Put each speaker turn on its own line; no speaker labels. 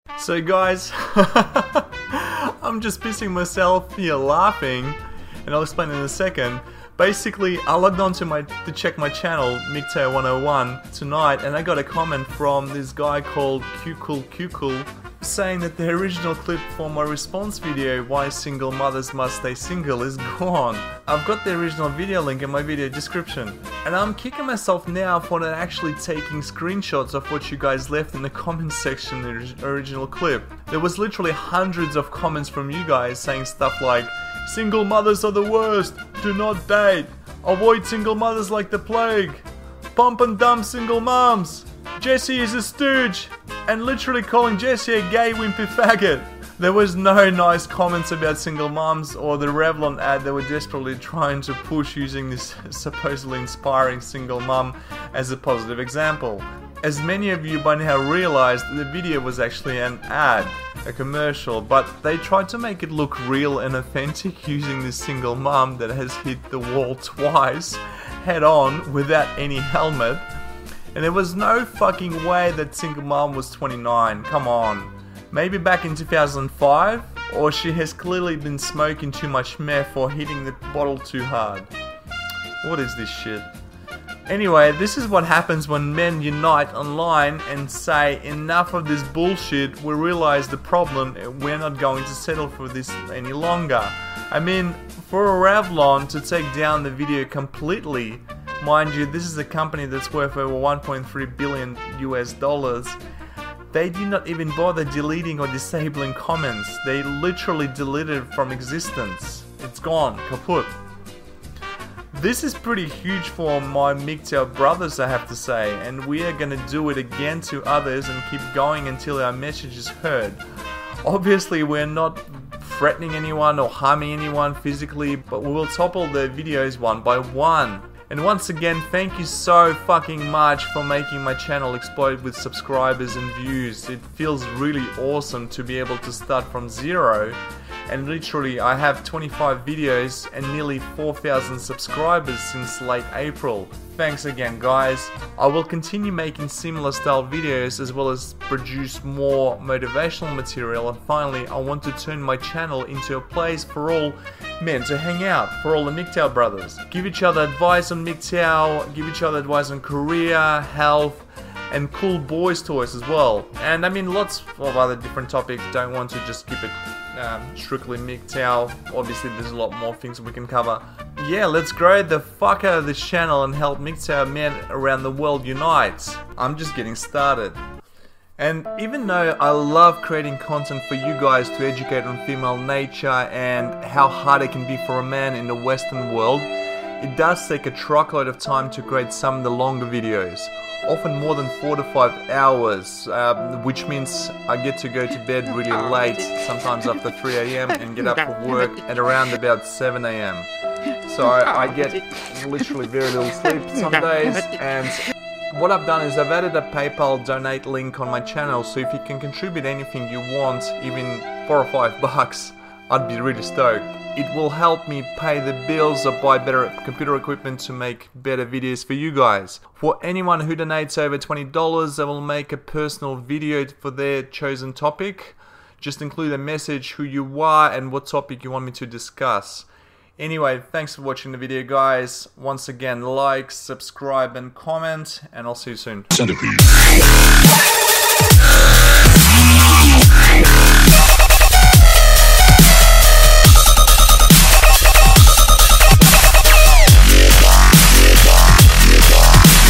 So guys, I'm just pissing myself here laughing, and I'll explain in a second. Basically, I logged on to check my channel, MiGTAO101, tonight, and I got a comment from this guy called QCool saying that the original clip for my response video, Why Single Mothers Must Stay Single, is gone. I've got the original video link in my video description, and I'm kicking myself now for not actually taking screenshots of what you guys left in the comments section in the original clip. There was literally hundreds of comments from you guys saying stuff like, single mothers are the worst, do not date, avoid single mothers like the plague, pump and dump single moms, Jesse is a stooge, and literally calling Jesse a gay wimpy faggot. There was no nice comments about single moms or the Revlon ad they were desperately trying to push using this supposedly inspiring single mom as a positive example. As many of you by now realized, the video was actually an ad, a commercial, but they tried to make it look real and authentic using this single mom that has hit the wall twice, head on, without any helmet. And there was no fucking way that single mom was 29, come on. Maybe back in 2005, or she has clearly been smoking too much meth or hitting the bottle too hard. What is this shit? Anyway, this is what happens when men unite online and say, enough of this bullshit, we realize the problem and we're not going to settle for this any longer. I mean, for Revlon to take down the video completely, mind you, this is a company that's worth over 1.3 billion US dollars, they did not even bother deleting or disabling comments. They literally deleted it from existence. It's gone, kaput. This is pretty huge for my MiGTAO brothers, I have to say, and we are gonna do it again to others and keep going until our message is heard. Obviously, we're not threatening anyone or harming anyone physically, but we will topple the videos one by one. And once again, thank you so fucking much for making my channel explode with subscribers and views. It feels really awesome to be able to start from zero. And literally, I have 25 videos and nearly 4,000 subscribers since late April. Thanks again, guys. I will continue making similar style videos as well as produce more motivational material. And finally, I want to turn my channel into a place for all men to hang out, for all the MiGTAO brothers. Give each other advice on MiGTAO, give each other advice on career, health, and cool boys toys as well. And I mean, lots of other different topics. Don't want to just keep it strictly MiGTAO. Obviously, there's a lot more things we can cover. Yeah, let's grow the fuck out of this channel and help MiGTAO men around the world unite. I'm just getting started. And even though I love creating content for you guys to educate on female nature and how hard it can be for a man in the Western world, it does take a truckload of time to create some of the longer videos. Often more than 4 to 5 hours, which means I get to go to bed really late, sometimes after 3 AM, and get up for work at around about 7 AM. So I get literally very little sleep some days, and what I've done is I've added a PayPal donate link on my channel, so if you can contribute anything you want, even 4 or 5 bucks, I'd be really stoked. It will help me pay the bills or buy better computer equipment to make better videos for you guys. For anyone who donates over $20, I will make a personal video for their chosen topic. Just include a message, who you are and what topic you want me to discuss. Anyway, thanks for watching the video, guys. Once again, like, subscribe and comment, and I'll see you soon. Centipede.